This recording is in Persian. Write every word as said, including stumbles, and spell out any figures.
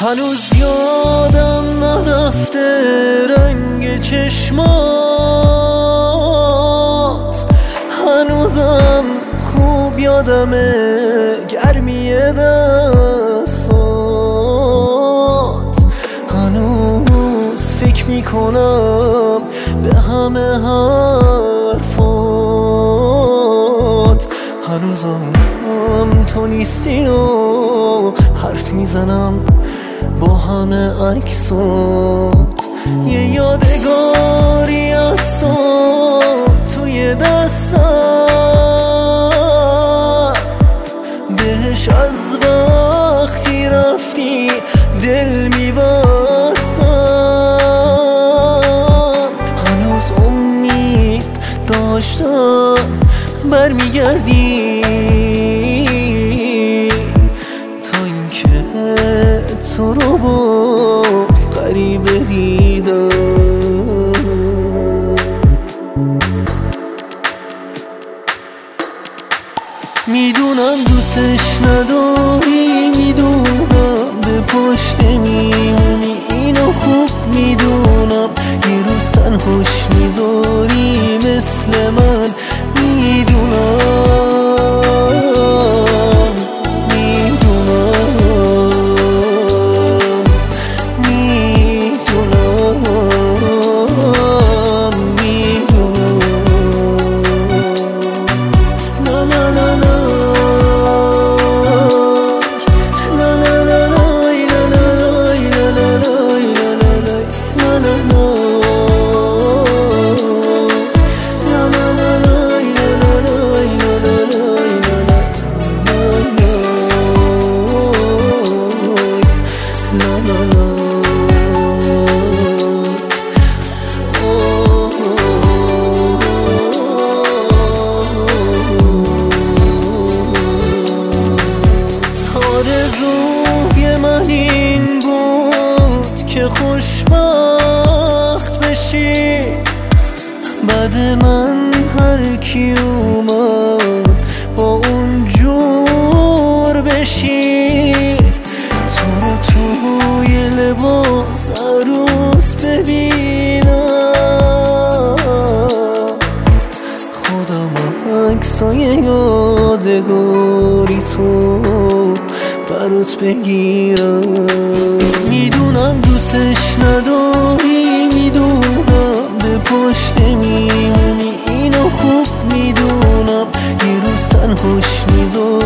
هنوز یادم نرفته رنگ چشمات، هنوزم خوب یادمه گرمی دستات، هنوز فکر میکنم به همه حرفات، هنوزم تو نیستی و حرف میزنم با همه عکسات. یه یادگاری از تو توی دستم، بهش از وقتی رفتی دل میبستم، هنوز امید داشتم برمیگردی تا اینکه تو رو با غریبه دیدم. میدونم دوستش نداری، میدونم به پشت میمونی، اینو خوب میدونم، یه روز تنهاش میذاری مثل من، میدونم میدونم میدونم میدونم لا لا لا لا لا لا لا لا لا لا لا. آرزوی من این بود که خوشبخت بشی، بعد من هر کی اومد با اون جور بشی، تو رو توی لباس عروس ببینم، خودم عکسای یادگاری تو برات بگیرم. میدونم دوستش نداری، میدونم به پشت میمونی، اینو خوب میدونم، یه روز تنهاش میذاری